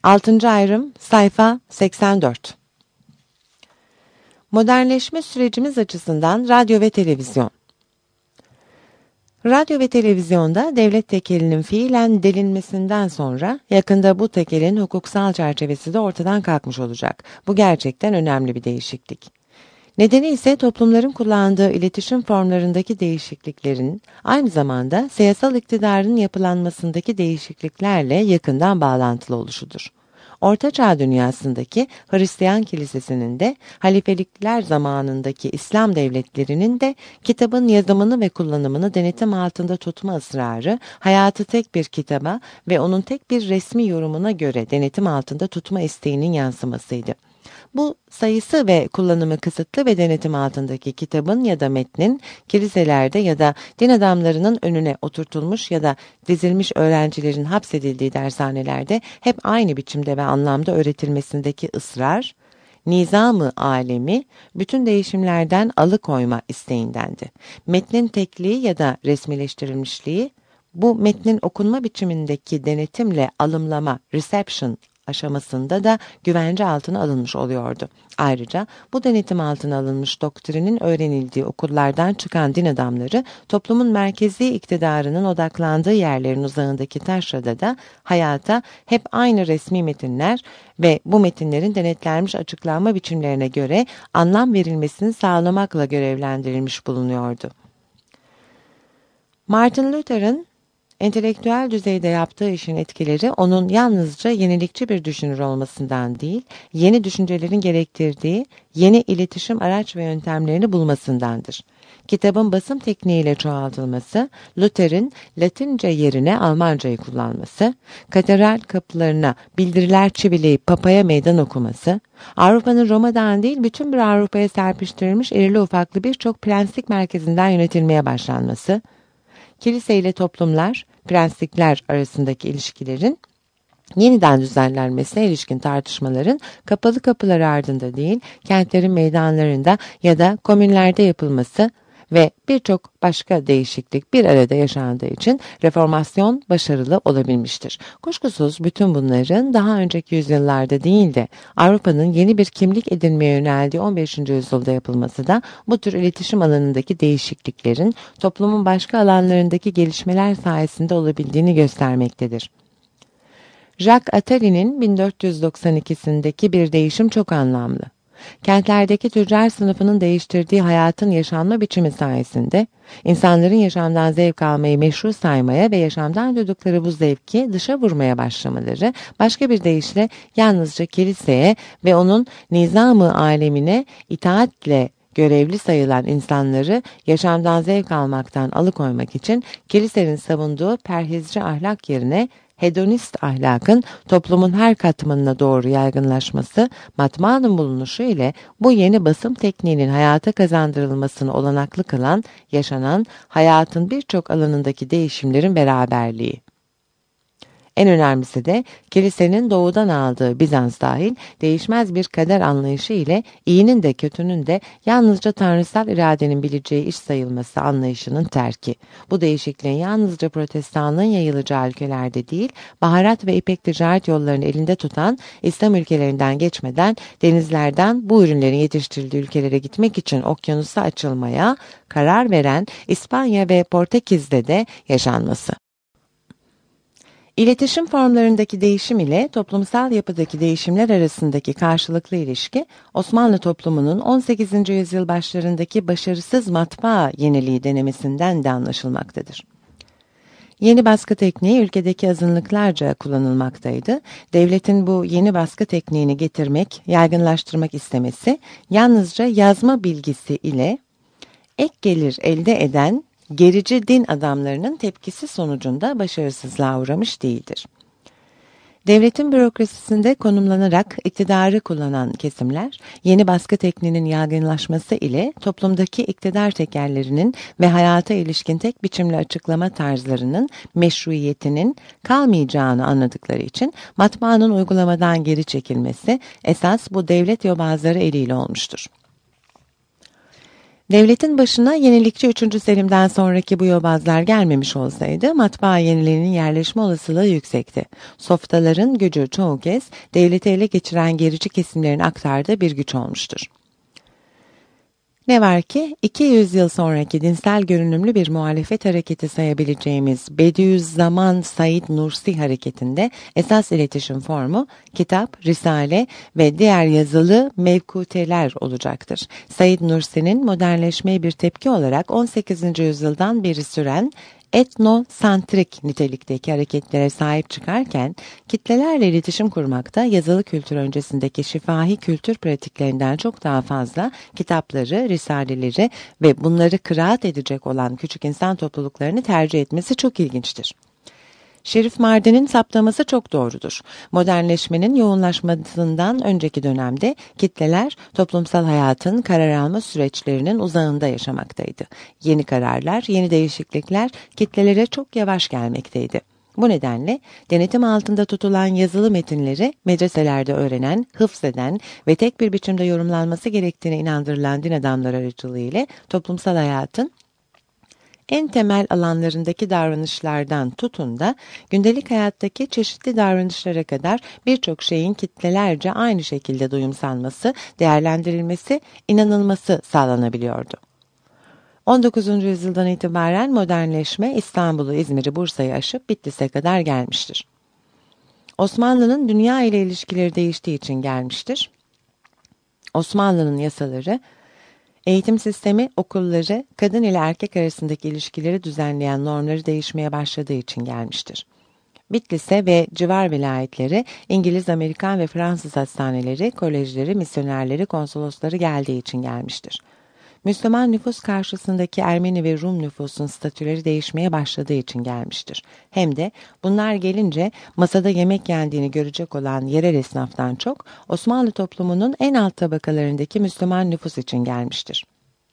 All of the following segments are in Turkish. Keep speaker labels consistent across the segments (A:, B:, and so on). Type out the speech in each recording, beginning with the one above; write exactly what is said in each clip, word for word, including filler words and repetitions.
A: altıncı ayrım sayfa seksen dört. Modernleşme sürecimiz açısından radyo ve televizyon. Radyo ve televizyonda devlet tekelinin fiilen delinmesinden sonra yakında bu tekelin hukuksal çerçevesi de ortadan kalkmış olacak. Bu gerçekten önemli bir değişiklik. Nedeni ise toplumların kullandığı iletişim formlarındaki değişikliklerin aynı zamanda siyasal iktidarın yapılanmasındaki değişikliklerle yakından bağlantılı oluşudur. Orta Çağ dünyasındaki Hristiyan kilisesinin de halifelikler zamanındaki İslam devletlerinin de kitabın yazımını ve kullanımını denetim altında tutma ısrarı, hayatı tek bir kitaba ve onun tek bir resmi yorumuna göre denetim altında tutma isteğinin yansımasıydı. Bu sayısı ve kullanımı kısıtlı ve denetim altındaki kitabın ya da metnin kiliselerde ya da din adamlarının önüne oturtulmuş ya da dizilmiş öğrencilerin hapsedildiği dershanelerde hep aynı biçimde ve anlamda öğretilmesindeki ısrar, nizam-ı alemi bütün değişimlerden alıkoyma isteğindendi. Metnin tekliği ya da resmileştirilmişliği, bu metnin okunma biçimindeki denetimle alımlama, reception aşamasında da güvence altına alınmış oluyordu. Ayrıca bu denetim altına alınmış doktrinin öğrenildiği okullardan çıkan din adamları toplumun merkezi iktidarının odaklandığı yerlerin uzağındaki taşrada da hayata hep aynı resmi metinler ve bu metinlerin denetlenmiş açıklanma biçimlerine göre anlam verilmesini sağlamakla görevlendirilmiş bulunuyordu. Martin Luther'ın entelektüel düzeyde yaptığı işin etkileri onun yalnızca yenilikçi bir düşünür olmasından değil, yeni düşüncelerin gerektirdiği yeni iletişim araç ve yöntemlerini bulmasındandır. Kitabın basım tekniğiyle çoğaltılması, Luther'in Latince yerine Almancayı kullanması, katedral kapılarına bildiriler çivileyip papaya meydan okuması, Avrupa'nın Roma'dan değil bütün bir Avrupa'ya serpiştirilmiş irili ufaklı birçok prenslik merkezinden yönetilmeye başlanması, kilise ile toplumlar, prenslikler arasındaki ilişkilerin yeniden düzenlenmesine ilişkin tartışmaların kapalı kapılar ardında değil, kentlerin meydanlarında ya da komünlerde yapılması ve birçok başka değişiklik bir arada yaşandığı için reformasyon başarılı olabilmiştir. Kuşkusuz bütün bunların daha önceki yüzyıllarda değil de Avrupa'nın yeni bir kimlik edinmeye yöneldiği on beşinci yüzyılda yapılması da bu tür iletişim alanındaki değişikliklerin toplumun başka alanlarındaki gelişmeler sayesinde olabildiğini göstermektedir. Jacques Attali'nin bin dört yüz doksan ikisindeki bir değişim çok anlamlı. Kentlerdeki tüccar sınıfının değiştirdiği hayatın yaşanma biçimi sayesinde insanların yaşamdan zevk almayı meşru saymaya ve yaşamdan duydukları bu zevki dışa vurmaya başlamaları, başka bir deyişle yalnızca kiliseye ve onun nizam-ı alemine itaatle görevli sayılan insanları yaşamdan zevk almaktan alıkoymak için kilisenin savunduğu perhizci ahlak yerine hedonist ahlakın toplumun her katmanına doğru yaygınlaşması, matbaanın bulunuşu ile bu yeni basım tekniğinin hayata kazandırılmasını olanaklı kılan, yaşanan hayatın birçok alanındaki değişimlerin beraberliği. En önemlisi de kilisenin doğudan aldığı Bizans dahil değişmez bir kader anlayışı ile iyinin de kötünün de yalnızca tanrısal iradenin bileceği iş sayılması anlayışının terki. Bu değişikliğin yalnızca protestanlığın yayılacağı ülkelerde değil, baharat ve ipek ticaret yollarını elinde tutan İslam ülkelerinden geçmeden denizlerden bu ürünlerin yetiştirildiği ülkelere gitmek için okyanusa açılmaya karar veren İspanya ve Portekiz'de de yaşanması. İletişim formlarındaki değişim ile toplumsal yapıdaki değişimler arasındaki karşılıklı ilişki, Osmanlı toplumunun on sekizinci yüzyıl başlarındaki başarısız matbaa yeniliği denemesinden de anlaşılmaktadır. Yeni baskı tekniği ülkedeki azınlıklarca kullanılmaktaydı. Devletin bu yeni baskı tekniğini getirmek, yaygınlaştırmak istemesi, yalnızca yazma bilgisi ile ek gelir elde eden gerici din adamlarının tepkisi sonucunda başarısızlığa uğramış değildir. Devletin bürokrasisinde konumlanarak iktidarı kullanan kesimler, yeni baskı tekniğinin yaygınlaşması ile toplumdaki iktidar tekerlerinin ve hayata ilişkin tek biçimli açıklama tarzlarının meşruiyetinin kalmayacağını anladıkları için matbaanın uygulamadan geri çekilmesi esas bu devlet yobazları eliyle olmuştur. Devletin başına yenilikçi üçüncü. Selim'den sonraki bu yobazlar gelmemiş olsaydı matbaa yenilerinin yerleşme olasılığı yüksekti. Softaların gücü çoğu kez devleti ele geçiren gerici kesimlerin aktardığı bir güç olmuştur. Ne var ki iki yüz yıl sonraki dinsel görünümlü bir muhalefet hareketi sayabileceğimiz Bediüzzaman Said Nursi hareketinde esas iletişim formu kitap, risale ve diğer yazılı mevkuteler olacaktır. Said Nursi'nin modernleşmeye bir tepki olarak on sekizinci yüzyıldan beri süren etnosantrik nitelikteki hareketlere sahip çıkarken kitlelerle iletişim kurmakta yazılı kültür öncesindeki şifahi kültür pratiklerinden çok daha fazla kitapları, risaleleri ve bunları kıraat edecek olan küçük insan topluluklarını tercih etmesi çok ilginçtir. Şerif Mardin'in saptaması çok doğrudur. Modernleşmenin yoğunlaşmasından önceki dönemde kitleler toplumsal hayatın karar alma süreçlerinin uzağında yaşamaktaydı. Yeni kararlar, yeni değişiklikler kitlelere çok yavaş gelmekteydi. Bu nedenle denetim altında tutulan yazılı metinleri medreselerde öğrenen, hıfzeden ve tek bir biçimde yorumlanması gerektiğine inandırılan din adamları aracılığıyla toplumsal hayatın en temel alanlarındaki davranışlardan tutun da gündelik hayattaki çeşitli davranışlara kadar birçok şeyin kitlelerce aynı şekilde duyumsanması, değerlendirilmesi, inanılması sağlanabiliyordu. on dokuzuncu yüzyıldan itibaren modernleşme İstanbul'u, İzmir'i, Bursa'yı aşıp Bitlis'e kadar gelmiştir. Osmanlı'nın dünya ile ilişkileri değiştiği için gelmiştir. Osmanlı'nın yasaları, eğitim sistemi, okulları, kadın ile erkek arasındaki ilişkileri düzenleyen normları değişmeye başladığı için gelmiştir. Bitlis'e ve civar vilayetleri, İngiliz, Amerikan ve Fransız hastaneleri, kolejleri, misyonerleri, konsolosları geldiği için gelmiştir. Müslüman nüfus karşısındaki Ermeni ve Rum nüfusun statüleri değişmeye başladığı için gelmiştir. Hem de bunlar gelince masada yemek yendiğini görecek olan yerel esnaftan çok Osmanlı toplumunun en alt tabakalarındaki Müslüman nüfus için gelmiştir.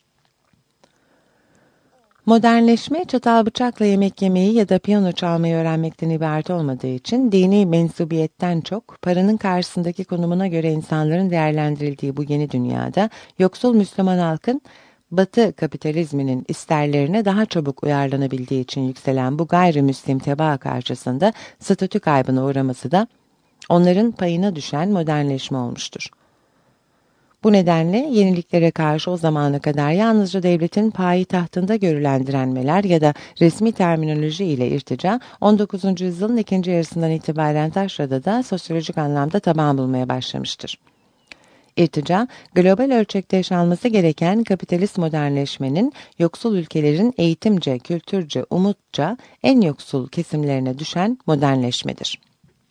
A: Modernleşme çatal bıçakla yemek yemeyi ya da piyano çalmayı öğrenmekten ibaret olmadığı için dini mensubiyetten çok paranın karşısındaki konumuna göre insanların değerlendirildiği bu yeni dünyada yoksul Müslüman halkın Batı kapitalizminin isterlerine daha çabuk uyarlanabildiği için yükselen bu gayrimüslim tebaa karşısında statü kaybına uğraması da onların payına düşen modernleşme olmuştur. Bu nedenle yeniliklere karşı o zamana kadar yalnızca devletin payitahtında görülen direnmeler ya da resmi terminoloji ile irtica, on dokuzuncu yüzyılın ikinci yarısından itibaren Taşra'da sosyolojik anlamda taban bulmaya başlamıştır. İrtica, global ölçekte yaşanması gereken kapitalist modernleşmenin yoksul ülkelerin eğitimce, kültürce, umutça en yoksul kesimlerine düşen modernleşmedir.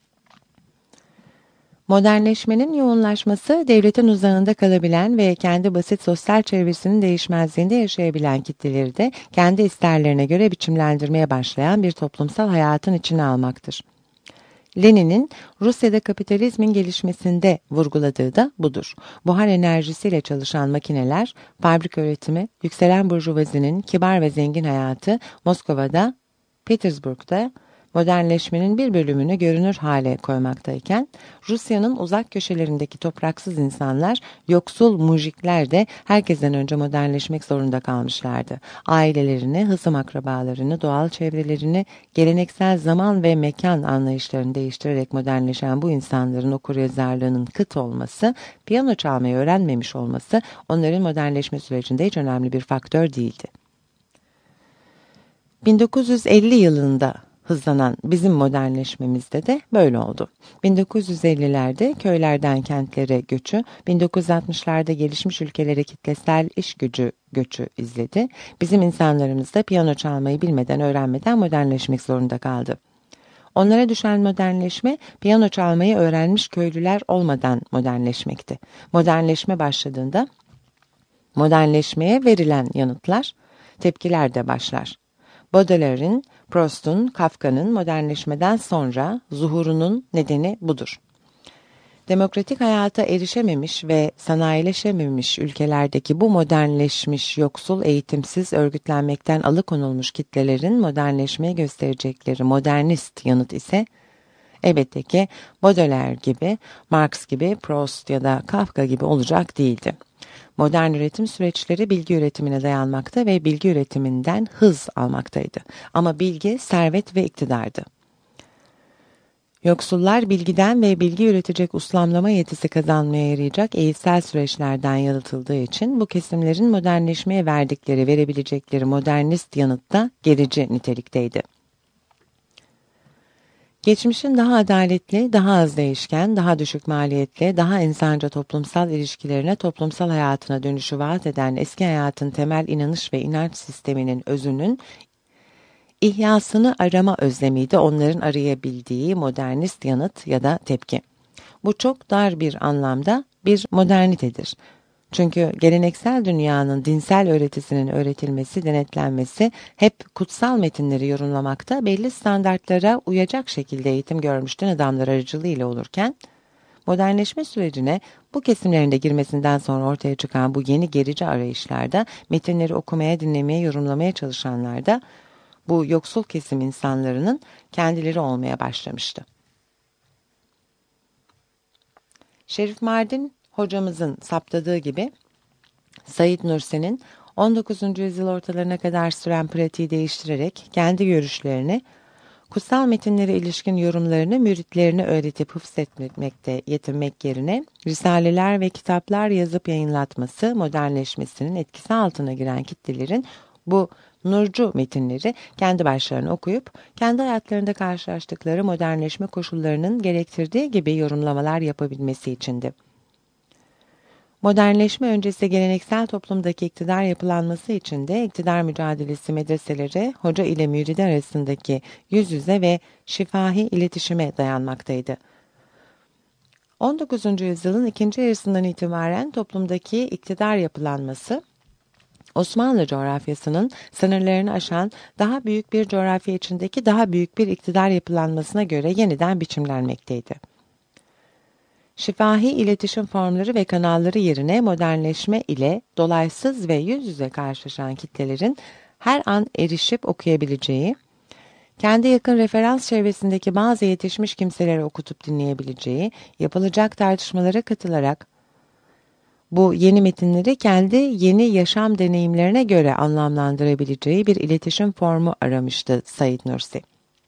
A: Modernleşmenin yoğunlaşması, devletin uzağında kalabilen ve kendi basit sosyal çevresinin değişmezliğinde yaşayabilen kitleleri de kendi isterlerine göre biçimlendirmeye başlayan bir toplumsal hayatın içine almaktır. Lenin'in Rusya'da kapitalizmin gelişmesinde vurguladığı da budur. Buhar enerjisiyle çalışan makineler, fabrika üretimi, yükselen burjuvazinin kibar ve zengin hayatı Moskova'da, Petersburg'da modernleşmenin bir bölümünü görünür hale koymaktayken, Rusya'nın uzak köşelerindeki topraksız insanlar, yoksul mujikler de herkesten önce modernleşmek zorunda kalmışlardı. Ailelerini, hısım akrabalarını, doğal çevrelerini, geleneksel zaman ve mekan anlayışlarını değiştirerek modernleşen bu insanların okuryazarlığının kıt olması, piyano çalmayı öğrenmemiş olması onların modernleşme sürecinde hiç önemli bir faktör değildi. bin dokuz yüz elli yılında hızlanan bizim modernleşmemizde de böyle oldu. bin dokuz yüz ellilerde köylerden kentlere göçü, bin dokuz yüz altmışlarda gelişmiş ülkelere kitlesel iş gücü göçü izledi. Bizim insanlarımız da piyano çalmayı bilmeden, öğrenmeden modernleşmek zorunda kaldı. Onlara düşen modernleşme, piyano çalmayı öğrenmiş köylüler olmadan modernleşmekti. Modernleşme başladığında, modernleşmeye verilen yanıtlar, tepkiler de başlar. Baudelaire'in, Proust'un, Kafka'nın modernleşmeden sonra zuhurunun nedeni budur. Demokratik hayata erişememiş ve sanayileşememiş ülkelerdeki bu modernleşmiş, yoksul, eğitimsiz, örgütlenmekten alıkonulmuş kitlelerin modernleşmeye gösterecekleri modernist yanıt ise elbette ki Baudelaire gibi, Marx gibi, Proust ya da Kafka gibi olacak değildi. Modern üretim süreçleri bilgi üretimine dayanmakta ve bilgi üretiminden hız almaktaydı. Ama bilgi, servet ve iktidardı. Yoksullar bilgiden ve bilgi üretecek uslamlama yetisi kazanmaya yarayacak eğitsel süreçlerden yalıtıldığı için bu kesimlerin modernleşmeye verdikleri, verebilecekleri modernist yanıt da gerici nitelikteydi. Geçmişin daha adaletli, daha az değişken, daha düşük maliyetli, daha insanca toplumsal ilişkilerine, toplumsal hayatına dönüşü vaat eden eski hayatın temel inanış ve inanç sisteminin özünün İhyasını arama özlemiydi onların arayabildiği modernist yanıt ya da tepki. Bu çok dar bir anlamda bir modernitedir. Çünkü geleneksel dünyanın dinsel öğretisinin öğretilmesi, denetlenmesi hep kutsal metinleri yorumlamakta, belli standartlara uyacak şekilde eğitim görmüş din adamları aracılığıyla olurken, modernleşme sürecine bu kesimlerinde girmesinden sonra ortaya çıkan bu yeni gerici arayışlarda metinleri okumaya, dinlemeye, yorumlamaya çalışanlar da bu yoksul kesim insanların kendileri olmaya başlamıştı. Şerif Mardin hocamızın saptadığı gibi Said Nursi'nin on dokuzuncu yüzyıl ortalarına kadar süren pratiği değiştirerek kendi görüşlerini, kutsal metinlere ilişkin yorumlarını müritlerine öğretip hıfzetmekte yetinmek yerine risaleler ve kitaplar yazıp yayınlatması, modernleşmesinin etkisi altına giren kitlelerin bu nurcu metinleri kendi başlarına okuyup kendi hayatlarında karşılaştıkları modernleşme koşullarının gerektirdiği gibi yorumlamalar yapabilmesi içindi. Modernleşme öncesi geleneksel toplumdaki iktidar yapılanması için de iktidar mücadelesi medreseleri hoca ile müridi arasındaki yüz yüze ve şifahi iletişime dayanmaktaydı. on dokuzuncu yüzyılın ikinci yarısından itibaren toplumdaki iktidar yapılanması Osmanlı coğrafyasının sınırlarını aşan daha büyük bir coğrafya içindeki daha büyük bir iktidar yapılanmasına göre yeniden biçimlenmekteydi. Şifahi iletişim formları ve kanalları yerine modernleşme ile dolaysız ve yüz yüze karşılaşan kitlelerin her an erişip okuyabileceği, kendi yakın referans çevresindeki bazı yetişmiş kimseleri okutup dinleyebileceği, yapılacak tartışmalara katılarak bu yeni metinleri kendi yeni yaşam deneyimlerine göre anlamlandırabileceği bir iletişim formu aramıştı Said Nursi.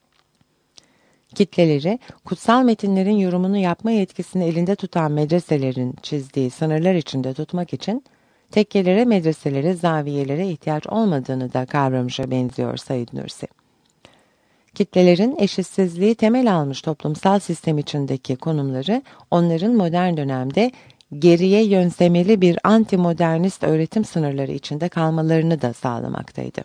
A: Kitleleri, kutsal metinlerin yorumunu yapma yetkisini elinde tutan medreselerin çizdiği sınırlar içinde tutmak için tekkelere, medreselere, zaviyelere ihtiyaç olmadığını da kavramışa benziyor Said Nursi. Kitlelerin eşitsizliği temel almış toplumsal sistem içindeki konumları onların modern dönemde geriye yönsemeli bir anti-modernist öğretim sınırları içinde kalmalarını da sağlamaktaydı.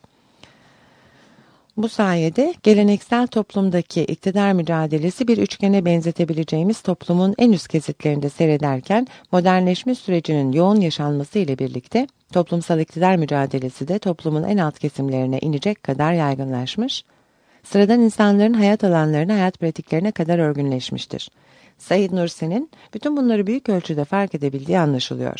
A: Bu sayede geleneksel toplumdaki iktidar mücadelesi bir üçgene benzetebileceğimiz toplumun en üst kesitlerinde seyrederken modernleşme sürecinin yoğun yaşanması ile birlikte toplumsal iktidar mücadelesi de toplumun en alt kesimlerine inecek kadar yaygınlaşmış, sıradan insanların hayat alanlarına, hayat pratiklerine kadar örgünleşmiştir. Said Nursi'nin bütün bunları büyük ölçüde fark edebildiği anlaşılıyor.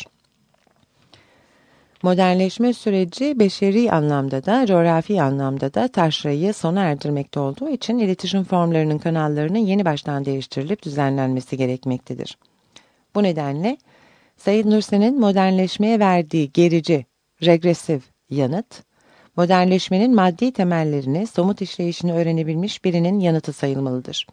A: Modernleşme süreci beşeri anlamda da, coğrafi anlamda da taşrayı sona erdirmekte olduğu için iletişim formlarının kanallarının yeni baştan değiştirilip düzenlenmesi gerekmektedir. Bu nedenle Said Nursi'nin modernleşmeye verdiği gerici, regresif yanıt, modernleşmenin maddi temellerini, somut işleyişini öğrenebilmiş birinin yanıtı sayılmalıdır.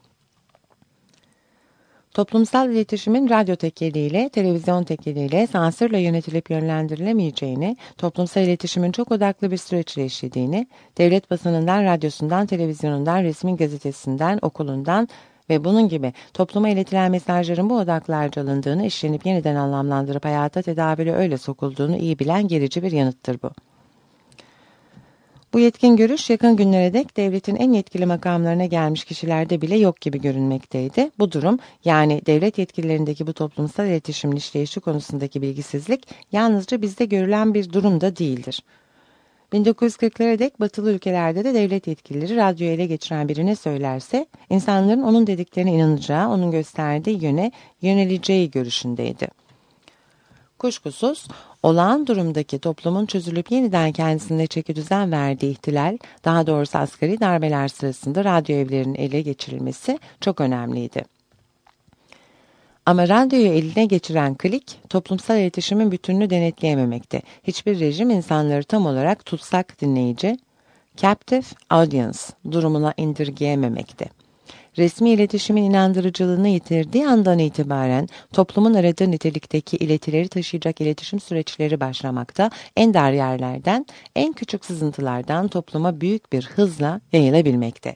A: Toplumsal iletişimin radyo tekeliyle, televizyon tekeliyle sansürle yönetilip yönlendirilemeyeceğini, toplumsal iletişimin çok odaklı bir süreçle işlediğini, devlet basınından, radyosundan, televizyonundan, resmi gazetesinden, okulundan ve bunun gibi topluma iletilen mesajların bu odaklarca alındığını, işlenip yeniden anlamlandırıp hayata tedavüle öyle sokulduğunu iyi bilen gerici bir yanıttır bu. Bu yetkin görüş yakın günlere dek devletin en yetkili makamlarına gelmiş kişilerde bile yok gibi görünmekteydi. Bu durum, yani devlet yetkililerindeki bu toplumsal iletişimin işleyişi konusundaki bilgisizlik yalnızca bizde görülen bir durum da değildir. bin dokuz yüz kırklara dek batılı ülkelerde de devlet yetkilileri radyoyu ele geçiren birine söylerse insanların onun dediklerine inanacağı, onun gösterdiği yöne yöneleceği görüşündeydi. Kuşkusuz, olağan durumdaki toplumun çözülüp yeniden kendisine çekidüzen verdiği ihtilal, daha doğrusu asgari darbeler sırasında radyo evlerinin ele geçirilmesi çok önemliydi. Ama radyoyu eline geçiren klik, toplumsal iletişimin bütününü denetleyememekte. Hiçbir rejim insanları tam olarak tutsak dinleyici, captive audience durumuna indirgeyememekte. Resmi iletişimin inandırıcılığını yitirdiği andan itibaren toplumun aradığı nitelikteki iletileri taşıyacak iletişim süreçleri başlamakta, en dar yerlerden, en küçük sızıntılardan topluma büyük bir hızla yayılabilmekte.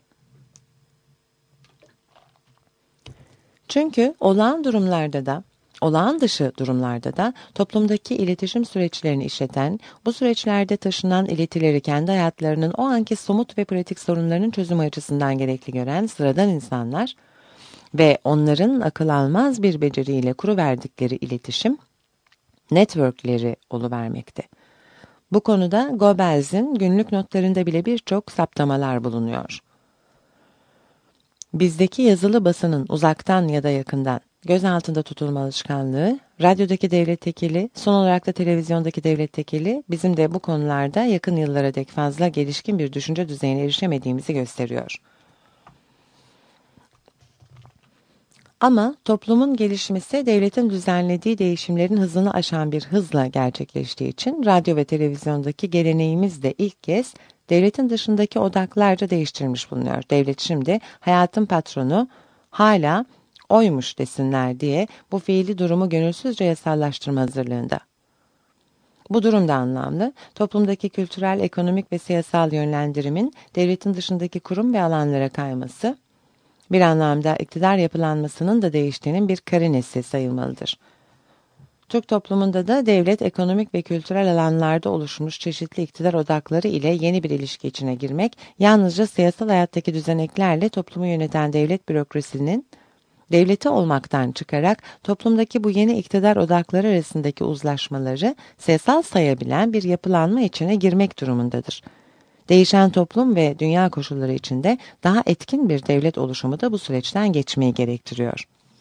A: Çünkü olağan durumlarda da, olağan dışı durumlarda da toplumdaki iletişim süreçlerini işleten, bu süreçlerde taşınan iletileri kendi hayatlarının o anki somut ve pratik sorunlarının çözümü açısından gerekli gören sıradan insanlar ve onların akıl almaz bir beceriyle kuruverdikleri iletişim networkleri oluvermekte. Bu konuda Goebbels'in günlük notlarında bile birçok saptamalar bulunuyor. Bizdeki yazılı basının uzaktan ya da yakından göz altında tutulma alışkanlığı, radyodaki devlet tekeli, son olarak da televizyondaki devlet tekeli bizim de bu konularda yakın yıllara dek fazla gelişkin bir düşünce düzeyine erişemediğimizi gösteriyor. Ama toplumun gelişmesi devletin düzenlediği değişimlerin hızını aşan bir hızla gerçekleştiği için radyo ve televizyondaki geleneğimiz de ilk kez devletin dışındaki odaklarca değiştirmiş bulunuyor. Devlet şimdi hayatın patronu hala oymuş desinler diye bu fiili durumu gönülsüzce yasallaştırma hazırlığında. Bu durum da anlamlı. Toplumdaki kültürel, ekonomik ve siyasal yönlendirimin devletin dışındaki kurum ve alanlara kayması, bir anlamda iktidar yapılanmasının da değiştiğinin bir karinesi sayılmalıdır. Türk toplumunda da devlet ekonomik ve kültürel alanlarda oluşmuş çeşitli iktidar odakları ile yeni bir ilişki içine girmek, yalnızca siyasal hayattaki düzeneklerle toplumu yöneten devlet bürokrasinin devleti olmaktan çıkarak toplumdaki bu yeni iktidar odakları arasındaki uzlaşmaları siyasal sayabilen bir yapılanma içine girmek durumundadır. Değişen toplum ve dünya koşulları içinde daha etkin bir devlet oluşumu da bu süreçten geçmeyi gerektiriyor.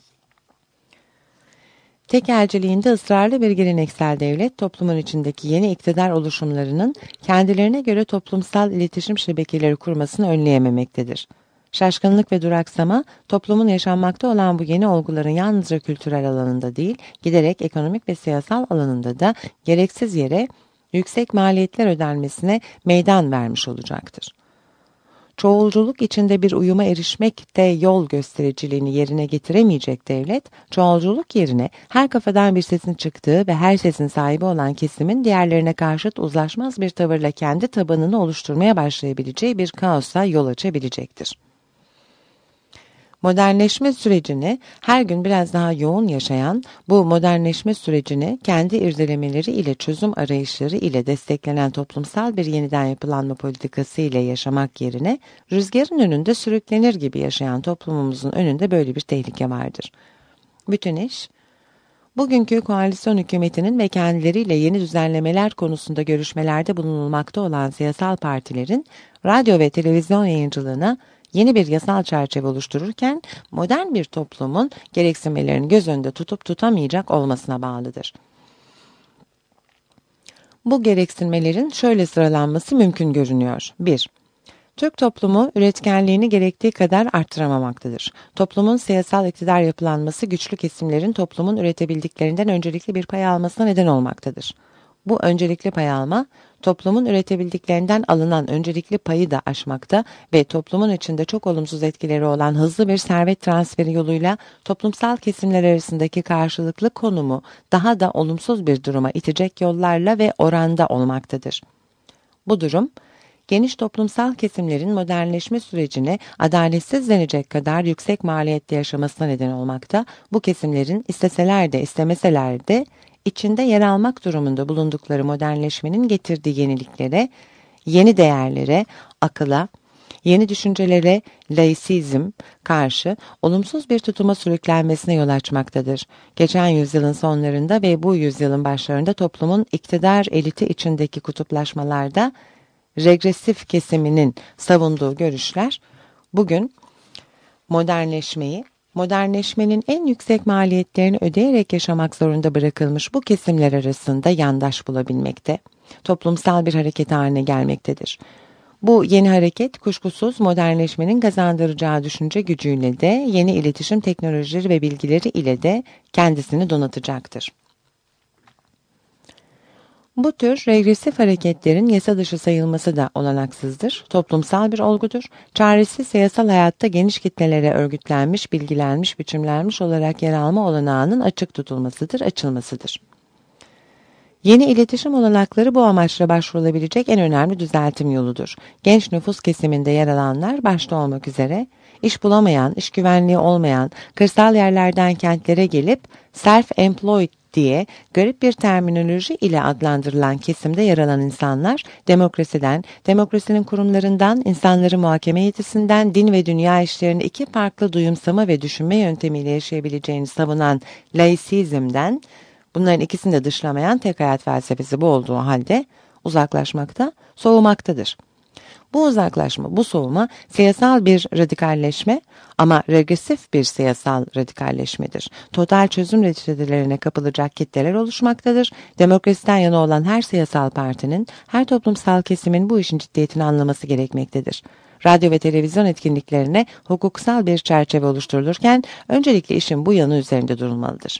A: Tekelciliğinde ısrarlı bir geleneksel devlet, toplumun içindeki yeni iktidar oluşumlarının kendilerine göre toplumsal iletişim şebekeleri kurmasını önleyememektedir. Şaşkınlık ve duraksama, toplumun yaşanmakta olan bu yeni olguların yalnızca kültürel alanında değil, giderek ekonomik ve siyasal alanında da gereksiz yere yüksek maliyetler ödenmesine meydan vermiş olacaktır. Çoğulculuk içinde bir uyuma erişmek de yol göstericiliğini yerine getiremeyecek devlet, çoğulculuk yerine her kafadan bir sesin çıktığı ve her sesin sahibi olan kesimin diğerlerine karşıt uzlaşmaz bir tavırla kendi tabanını oluşturmaya başlayabileceği bir kaosa yol açabilecektir. Modernleşme sürecini her gün biraz daha yoğun yaşayan, bu modernleşme sürecini kendi irdelemeleri ile çözüm arayışları ile desteklenen toplumsal bir yeniden yapılanma politikası ile yaşamak yerine rüzgarın önünde sürüklenir gibi yaşayan toplumumuzun önünde böyle bir tehlike vardır. Bütün iş, bugünkü koalisyon hükümetinin ve kendileriyle yeni düzenlemeler konusunda görüşmelerde bulunulmakta olan siyasal partilerin radyo ve televizyon yayıncılığına yeni bir yasal çerçeve oluştururken modern bir toplumun gereksinmelerini göz önünde tutup tutamayacak olmasına bağlıdır. Bu gereksinmelerin şöyle sıralanması mümkün görünüyor. bir. Türk toplumu üretkenliğini gerektiği kadar arttıramamaktadır. Toplumun siyasal iktidar yapılanması güçlü kesimlerin toplumun üretebildiklerinden öncelikli bir pay almasına neden olmaktadır. Bu öncelikli pay alma, toplumun üretebildiklerinden alınan öncelikli payı da aşmakta ve toplumun içinde çok olumsuz etkileri olan hızlı bir servet transferi yoluyla toplumsal kesimler arasındaki karşılıklı konumu daha da olumsuz bir duruma itecek yollarla ve oranda olmaktadır. Bu durum, geniş toplumsal kesimlerin modernleşme sürecini adaletsiz denecek kadar yüksek maliyette yaşamasına neden olmakta, bu kesimlerin isteseler de istemeseler de içinde yer almak durumunda bulundukları modernleşmenin getirdiği yeniliklere, yeni değerlere, akıla, yeni düşüncelere, laisizm karşı olumsuz bir tutuma sürüklenmesine yol açmaktadır. Geçen yüzyılın sonlarında ve bu yüzyılın başlarında toplumun iktidar eliti içindeki kutuplaşmalarda regresif kesiminin savunduğu görüşler, bugün modernleşmeyi, modernleşmenin en yüksek maliyetlerini ödeyerek yaşamak zorunda bırakılmış bu kesimler arasında yandaş bulabilmekte, toplumsal bir hareket haline gelmektedir. Bu yeni hareket kuşkusuz modernleşmenin kazandıracağı düşünce gücüyle de yeni iletişim teknolojileri ve bilgileri ile de kendisini donatacaktır. Bu tür regresif hareketlerin yasa dışı sayılması da olanaksızdır. Toplumsal bir olgudur. Çaresiz siyasal hayatta geniş kitlelere örgütlenmiş, bilgilenmiş, biçimlenmiş olarak yer alma olanağının açık tutulmasıdır, açılmasıdır. Yeni iletişim olanakları bu amaçla başvurulabilecek en önemli düzeltim yoludur. Genç nüfus kesiminde yer alanlar başta olmak üzere, iş bulamayan, iş güvenliği olmayan, kırsal yerlerden kentlere gelip self-employed diye garip bir terminoloji ile adlandırılan kesimde yer alan insanlar, demokrasiden, demokrasinin kurumlarından, insanları muhakeme yetisinden, din ve dünya işlerini iki farklı duyumsama ve düşünme yöntemiyle yaşayabileceğini savunan laisizmden, bunların ikisini de dışlamayan tek hayat felsefesi bu olduğu halde uzaklaşmakta, soğumaktadır. Bu uzaklaşma, bu soğuma siyasal bir radikalleşme ama regresif bir siyasal radikalleşmedir. Total çözüm reçetelerine kapılacak kitleler oluşmaktadır. Demokrasiden yana olan her siyasal partinin, her toplumsal kesimin bu işin ciddiyetini anlaması gerekmektedir. Radyo ve televizyon etkinliklerine hukuksal bir çerçeve oluşturulurken öncelikle işin bu yanı üzerinde durulmalıdır.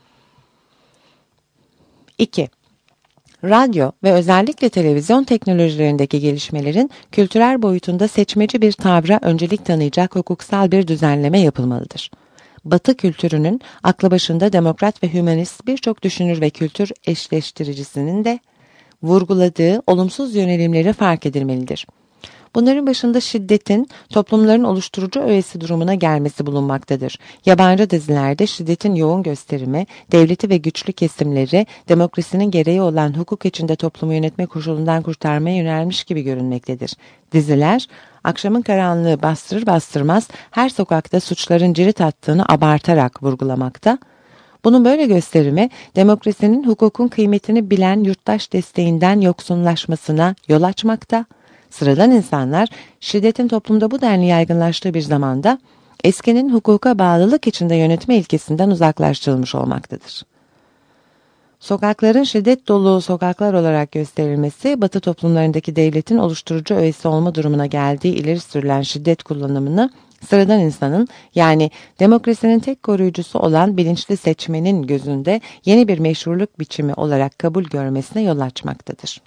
A: iki. Radyo ve özellikle televizyon teknolojilerindeki gelişmelerin kültürel boyutunda seçmeci bir tavra öncelik tanıyacak hukuksal bir düzenleme yapılmalıdır. Batı kültürünün aklı başında demokrat ve hümanist birçok düşünür ve kültür eşleştiricisinin de vurguladığı olumsuz yönelimleri fark edilmelidir. Bunların başında şiddetin toplumların oluşturucu öğesi durumuna gelmesi bulunmaktadır. Yabancı dizilerde şiddetin yoğun gösterimi, devleti ve güçlü kesimleri demokrasinin gereği olan hukuk içinde toplumu yönetme koşulundan kurtarmaya yönelmiş gibi görünmektedir. Diziler, akşamın karanlığı bastırır bastırmaz her sokakta suçların cirit attığını abartarak vurgulamakta. Bunun böyle gösterimi, demokrasinin hukukun kıymetini bilen yurttaş desteğinden yoksunlaşmasına yol açmakta. Sıradan insanlar, şiddetin toplumda bu denli yaygınlaştığı bir zamanda, eskinin hukuka bağlılık içinde yönetme ilkesinden uzaklaştırılmış olmaktadır. Sokakların şiddet dolu sokaklar olarak gösterilmesi, Batı toplumlarındaki devletin oluşturucu öğesi olma durumuna geldiği ileri sürülen şiddet kullanımını, sıradan insanın yani demokrasinin tek koruyucusu olan bilinçli seçmenin gözünde yeni bir meşruluk biçimi olarak kabul görmesine yol açmaktadır.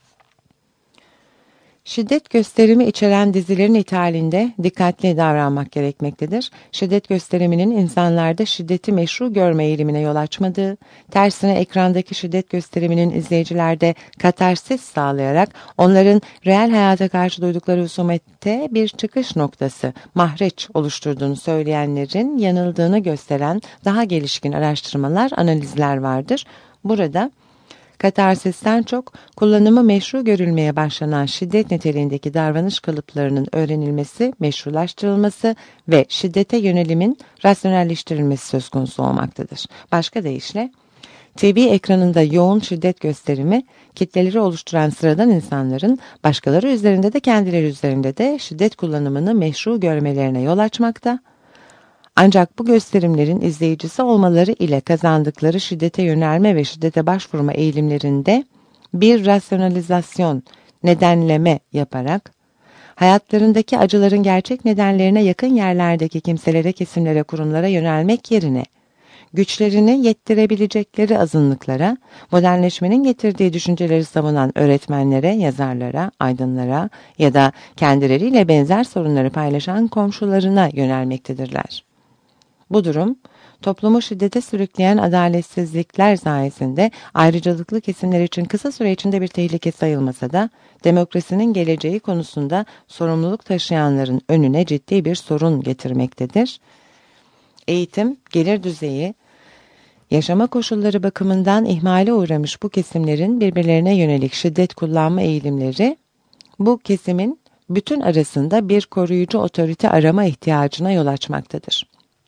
A: Şiddet gösterimi içeren dizilerin ithalinde dikkatli davranmak gerekmektedir. Şiddet gösteriminin insanlarda şiddeti meşru görme eğilimine yol açmadığı, tersine ekrandaki şiddet gösteriminin izleyicilerde katarsis sağlayarak onların reel hayata karşı duydukları husumette bir çıkış noktası, mahreç oluşturduğunu söyleyenlerin yanıldığını gösteren daha gelişkin araştırmalar, analizler vardır. Burada katarsisten çok kullanımı meşru görülmeye başlanan şiddet niteliğindeki davranış kalıplarının öğrenilmesi, meşrulaştırılması ve şiddete yönelimin rasyonelleştirilmesi söz konusu olmaktadır. Başka deyişle, T V ekranında yoğun şiddet gösterimi, kitleleri oluşturan sıradan insanların başkaları üzerinde de kendileri üzerinde de şiddet kullanımını meşru görmelerine yol açmakta. Ancak bu gösterimlerin izleyicisi olmaları ile kazandıkları şiddete yönelme ve şiddete başvurma eğilimlerinde bir rasyonalizasyon, nedenleme yaparak, hayatlarındaki acıların gerçek nedenlerine yakın yerlerdeki kimselere, kesimlere, kurumlara yönelmek yerine, güçlerini yettirebilecekleri azınlıklara, modernleşmenin getirdiği düşünceleri savunan öğretmenlere, yazarlara, aydınlara ya da kendileriyle benzer sorunları paylaşan komşularına yönelmektedirler. Bu durum, toplumu şiddete sürükleyen adaletsizlikler sayesinde ayrıcalıklı kesimler için kısa süre içinde bir tehlike sayılmasa da, demokrasinin geleceği konusunda sorumluluk taşıyanların önüne ciddi bir sorun getirmektedir. Eğitim, gelir düzeyi, yaşama koşulları bakımından ihmale uğramış bu kesimlerin birbirlerine yönelik şiddet kullanma eğilimleri, bu kesimin bütün arasında bir koruyucu otorite arama ihtiyacına yol açmaktadır.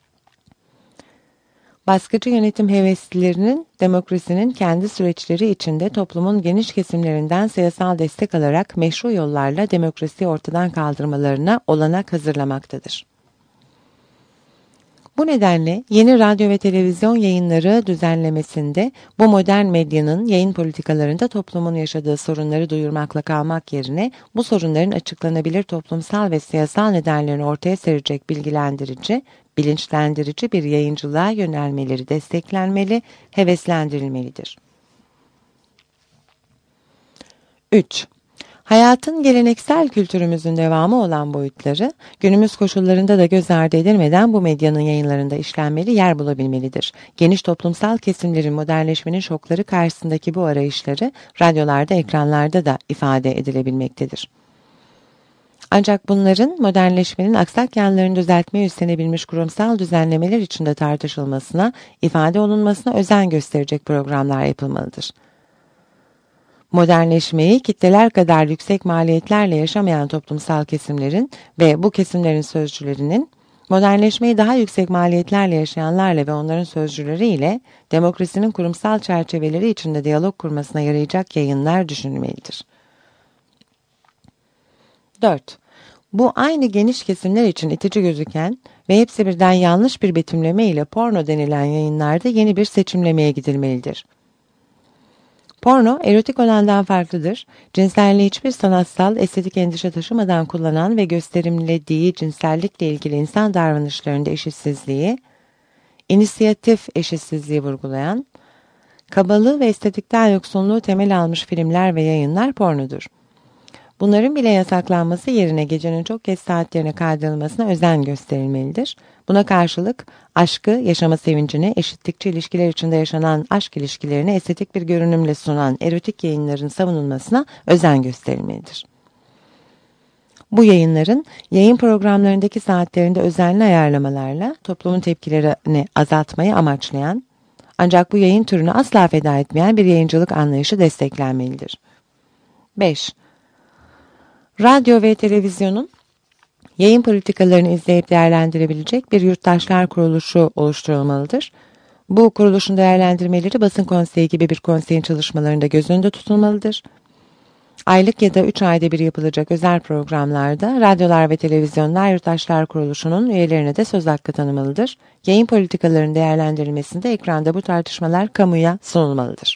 A: Baskıcı yönetim heveslilerinin demokrasinin kendi süreçleri içinde toplumun geniş kesimlerinden siyasal destek alarak meşru yollarla demokrasiyi ortadan kaldırmalarına olanak hazırlamaktadır. Bu nedenle yeni radyo ve televizyon yayınları düzenlemesinde bu modern medyanın yayın politikalarında toplumun yaşadığı sorunları duyurmakla kalmak yerine bu sorunların açıklanabilir toplumsal ve siyasal nedenlerini ortaya serecek bilgilendirici, bilinçlendirici bir yayıncılığa yönelmeleri desteklenmeli, heveslendirilmelidir. üç. Hayatın geleneksel kültürümüzün devamı olan boyutları, günümüz koşullarında da göz ardı edilmeden bu medyanın yayınlarında işlenmeli, yer bulabilmelidir. Geniş toplumsal kesimlerin modernleşmenin şokları karşısındaki bu arayışları, radyolarda, ekranlarda da ifade edilebilmektedir. Ancak bunların modernleşmenin aksak yanlarını düzeltmeye üstlenebilmiş kurumsal düzenlemeler içinde tartışılmasına, ifade olunmasına özen gösterecek programlar yapılmalıdır. Modernleşmeyi kitleler kadar yüksek maliyetlerle yaşamayan toplumsal kesimlerin ve bu kesimlerin sözcülerinin, modernleşmeyi daha yüksek maliyetlerle yaşayanlarla ve onların sözcüleriyle demokrasinin kurumsal çerçeveleri içinde diyalog kurmasına yarayacak yayınlar düşünülmelidir. dört. Bu aynı geniş kesimler için itici gözüken ve hepsi birden yanlış bir betimleme ile porno denilen yayınlarda yeni bir seçimlemeye gidilmelidir. Porno, erotik olandan farklıdır. Cinselliği hiçbir sanatsal, estetik endişe taşımadan kullanan ve gösterimlediği cinsellikle ilgili insan davranışlarında eşitsizliği, inisiyatif eşitsizliği vurgulayan, kabalığı ve estetikten yoksunluğu temel almış filmler ve yayınlar pornodur. Bunların bile yasaklanması yerine gecenin çok geç saatlerine kaydırılmasına özen gösterilmelidir. Buna karşılık aşkı, yaşama sevincini, eşitlikçi ilişkiler içinde yaşanan aşk ilişkilerini estetik bir görünümle sunan erotik yayınların savunulmasına özen gösterilmelidir. Bu yayınların yayın programlarındaki saatlerinde özenli ayarlamalarla toplumun tepkilerini azaltmayı amaçlayan, ancak bu yayın türünü asla feda etmeyen bir yayıncılık anlayışı desteklenmelidir. beş. Radyo ve televizyonun yayın politikalarını izleyip değerlendirebilecek bir yurttaşlar kuruluşu oluşturulmalıdır. Bu kuruluşun değerlendirmeleri basın konseyi gibi bir konseyin çalışmalarında göz önünde tutulmalıdır. Aylık ya da üç ayda bir yapılacak özel programlarda radyolar ve televizyonlar yurttaşlar kuruluşunun üyelerine de söz hakkı tanımalıdır. Yayın politikalarının değerlendirilmesinde ekranda bu tartışmalar kamuya sunulmalıdır.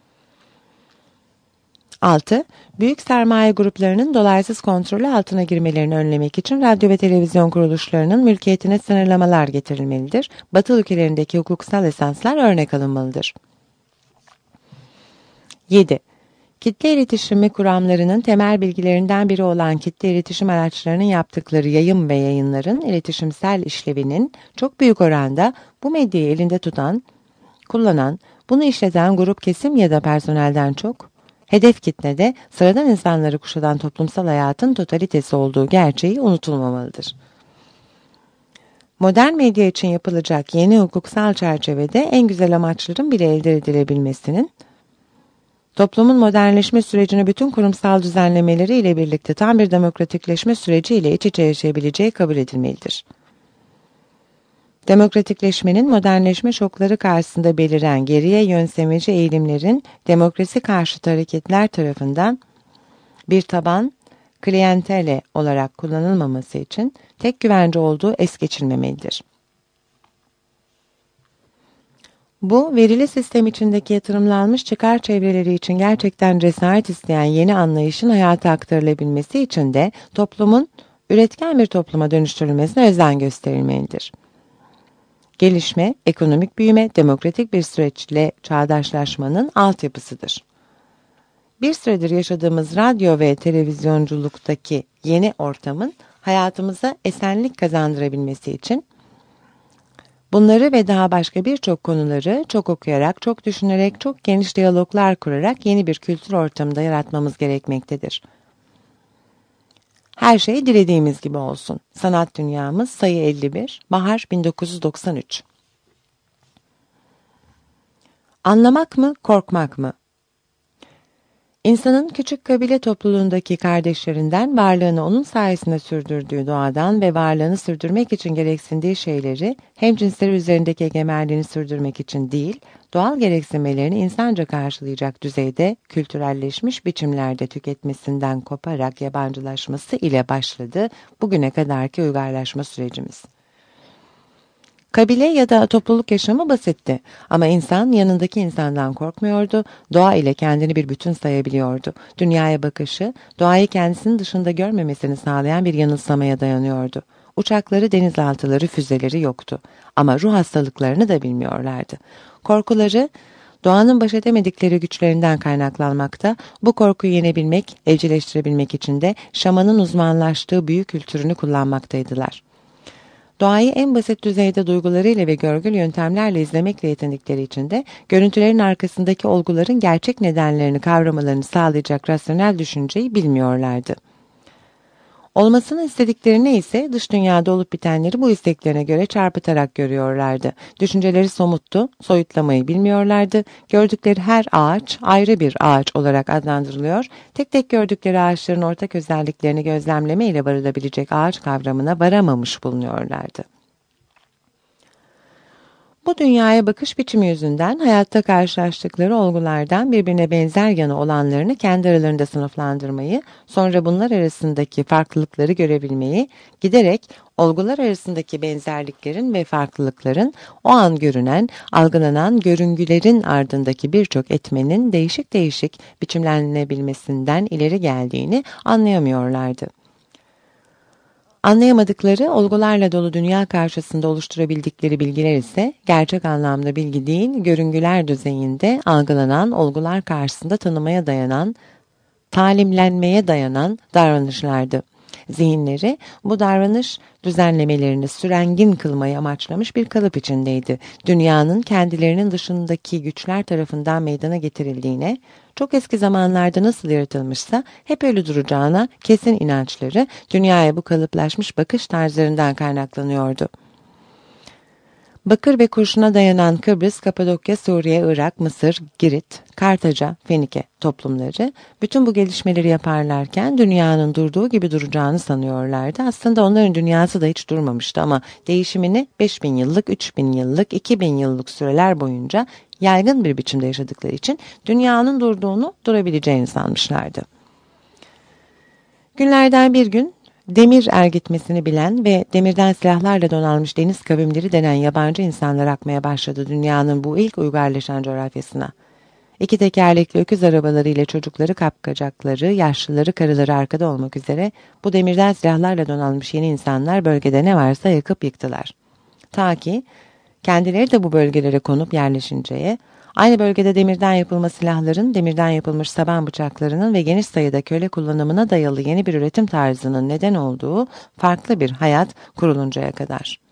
A: altı. Büyük sermaye gruplarının dolaysız kontrolü altına girmelerini önlemek için radyo ve televizyon kuruluşlarının mülkiyetine sınırlamalar getirilmelidir. Batı ülkelerindeki hukuksal esanslar örnek alınmalıdır. yedi. Kitle iletişimi kuramlarının temel bilgilerinden biri olan kitle iletişim araçlarının yaptıkları yayın ve yayınların iletişimsel işlevinin çok büyük oranda bu medyayı elinde tutan, kullanan, bunu işleten grup kesim ya da personelden çok, hedef kitlede sıradan insanları kuşatan toplumsal hayatın totalitesi olduğu gerçeği unutulmamalıdır. Modern medya için yapılacak yeni hukuksal çerçevede en güzel amaçların bile elde edilebilmesinin, toplumun modernleşme sürecini bütün kurumsal düzenlemeleri ile birlikte tam bir demokratikleşme süreciyle iç içe yaşayabileceği kabul edilmelidir. Demokratikleşmenin modernleşme şokları karşısında beliren geriye yönsemeci eğilimlerin demokrasi karşıtı hareketler tarafından bir taban, klientele olarak kullanılmaması için tek güvence olduğu es geçilmemelidir. Bu, verili sistem içindeki yatırımlanmış çıkar çevreleri için gerçekten cesaret isteyen yeni anlayışın hayata aktarılabilmesi için de toplumun üretken bir topluma dönüştürülmesine özen gösterilmelidir. Gelişme, ekonomik büyüme, demokratik bir süreçle çağdaşlaşmanın altyapısıdır. Bir süredir yaşadığımız radyo ve televizyonculuktaki yeni ortamın hayatımıza esenlik kazandırabilmesi için bunları ve daha başka birçok konuları çok okuyarak, çok düşünerek, çok geniş diyaloglar kurarak yeni bir kültür ortamında yaratmamız gerekmektedir. Her şey dilediğimiz gibi olsun. Sanat Dünyamız sayı elli bir, Bahar bin dokuz yüz doksan üç. Anlamak mı, korkmak mı? İnsanın küçük kabile topluluğundaki kardeşlerinden varlığını onun sayesinde sürdürdüğü doğadan ve varlığını sürdürmek için gereksindiği şeyleri hem cinsleri üzerindeki egemenliğini sürdürmek için değil, doğal gereksinmelerini insanca karşılayacak düzeyde kültürelleşmiş biçimlerde tüketmesinden koparak yabancılaşması ile başladı bugüne kadarki uygarlaşma sürecimiz. Kabile ya da topluluk yaşamı basitti ama insan yanındaki insandan korkmuyordu, doğa ile kendini bir bütün sayabiliyordu. Dünyaya bakışı, doğayı kendisinin dışında görmemesini sağlayan bir yanılsamaya dayanıyordu. Uçakları, denizaltıları, füzeleri yoktu ama ruh hastalıklarını da bilmiyorlardı. Korkuları, doğanın baş edemedikleri güçlerinden kaynaklanmakta, bu korkuyu yenebilmek, evcilleştirebilmek için de şamanın uzmanlaştığı büyü kültürünü kullanmaktaydılar. Doğayı en basit düzeyde duygularıyla ve görgül yöntemlerle izlemekle yetindikleri için de görüntülerin arkasındaki olguların gerçek nedenlerini kavramalarını sağlayacak rasyonel düşünceyi bilmiyorlardı. Olmasını istediklerini ise dış dünyada olup bitenleri bu isteklerine göre çarpıtarak görüyorlardı. Düşünceleri somuttu, soyutlamayı bilmiyorlardı. Gördükleri her ağaç ayrı bir ağaç olarak adlandırılıyor. Tek tek gördükleri ağaçların ortak özelliklerini gözlemleme ile varılabilecek ağaç kavramına varamamış bulunuyorlardı. Bu dünyaya bakış biçimi yüzünden hayatta karşılaştıkları olgulardan birbirine benzer yanı olanlarını kendi aralarında sınıflandırmayı, sonra bunlar arasındaki farklılıkları görebilmeyi, giderek olgular arasındaki benzerliklerin ve farklılıkların o an görünen, algılanan görüngülerin ardındaki birçok etmenin değişik değişik biçimlenebilmesinden ileri geldiğini anlayamıyorlardı. Anlayamadıkları, olgularla dolu dünya karşısında oluşturabildikleri bilgiler ise gerçek anlamda bilgi değil, görüngüler düzeyinde algılanan, olgular karşısında tanımaya dayanan, talimlenmeye dayanan davranışlardı. Zihinleri bu davranış düzenlemelerini sürengin kılmayı amaçlamış bir kalıp içindeydi. Dünyanın kendilerinin dışındaki güçler tarafından meydana getirildiğine, çok eski zamanlarda nasıl yaratılmışsa hep öyle duracağına kesin inançları dünyaya bu kalıplaşmış bakış tarzlarından kaynaklanıyordu. Bakır ve kurşuna dayanan Kıbrıs, Kapadokya, Suriye, Irak, Mısır, Girit, Kartaca, Fenike toplumları bütün bu gelişmeleri yaparlarken dünyanın durduğu gibi duracağını sanıyorlardı. Aslında onların dünyası da hiç durmamıştı ama değişimini beş bin yıllık, üç bin yıllık, iki bin yıllık süreler boyunca yaygın bir biçimde yaşadıkları için dünyanın durduğunu, durabileceğini sanmışlardı. Günlerden bir gün demir ergitmesini bilen ve demirden silahlarla donanmış deniz kavimleri denen yabancı insanlar akmaya başladı dünyanın bu ilk uygarlaşan coğrafyasına. İki tekerlekli öküz arabaları ile çocukları, kapkacakları, yaşlıları, karıları arkada olmak üzere bu demirden silahlarla donanmış yeni insanlar bölgede ne varsa yakıp yıktılar. Ta ki kendileri de bu bölgelere konup yerleşinceye, aynı bölgede demirden yapılma silahların, demirden yapılmış saban bıçaklarının ve geniş sayıda köle kullanımına dayalı yeni bir üretim tarzının neden olduğu farklı bir hayat kuruluncaya kadar.